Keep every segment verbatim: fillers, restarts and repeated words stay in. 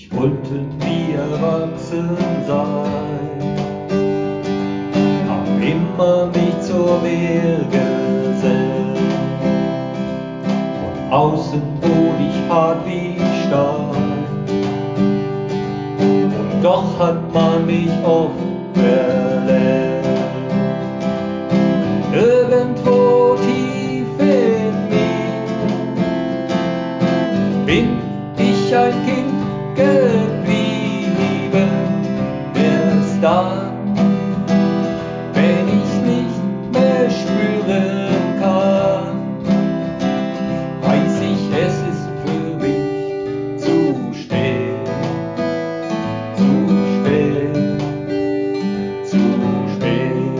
Ich wollte nie erwachsen sein, hab immer mich zur Wehr gesetzt. Von außen wurde ich hart wie Stein, und doch hat man mich oft verletzt. Irgendwo tief in mir bin ich ein Kind geblieben. Erst dann, wenn ich's nicht mehr spüren kann, weiß ich, es ist für mich zu spät, zu spät, zu spät.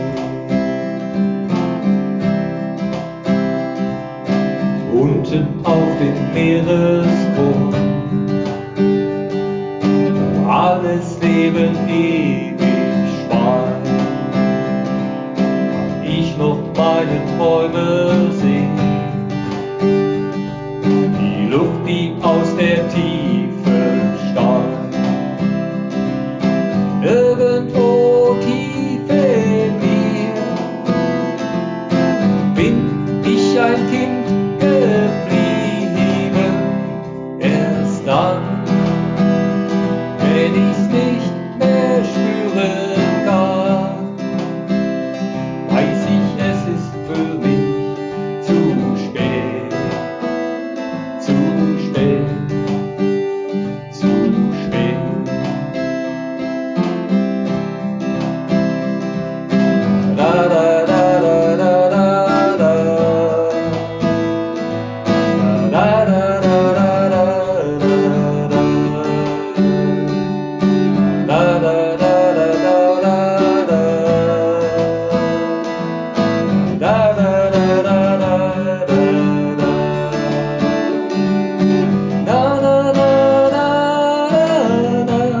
Unten auf dem Meeresgrund, wo alles Leben ewig schweigt, kann ich noch meine Träume sehen. Die Luft, die aus der Tiefe steigt. Irgendwo tief in mir bin ich ein Kind geblieben. Erst dann, wenn ich's nicht mehr spüren kann, weiß ich, es ist für mich zu spät, zu spät, zu spät. Da da da da da da da. Da da da da da da da. Da da da da da da da. Da da da da da da da. Na na na na na na.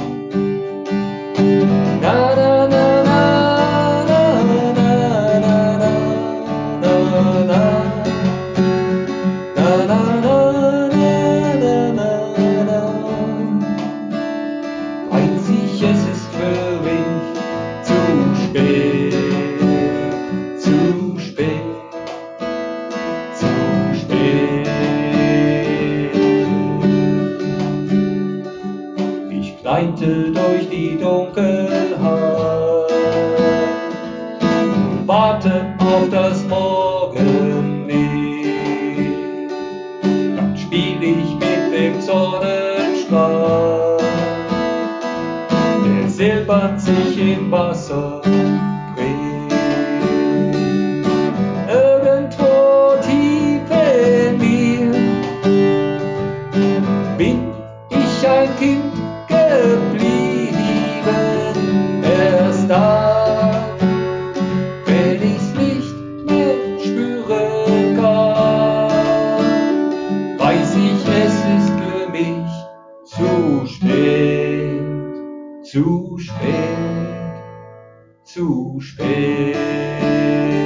Na na na na na na na na na. Na na na na na na na. Weiß ich, es ist für mich zu spät, zu spät, zu spät. Ich gleite durch die Dunkelheit und warte auf das Morgenlicht. Dann spiel ich mit dem Sonnenstrahl, der silbern sich im Wasser dreht. Irgendwo tief in mir bin ich ein Kind geblieben. Erst dann, wenn ich's nicht mehr spüren kann, weiß ich, es ist für mich zu spät, zu spät, zu spät.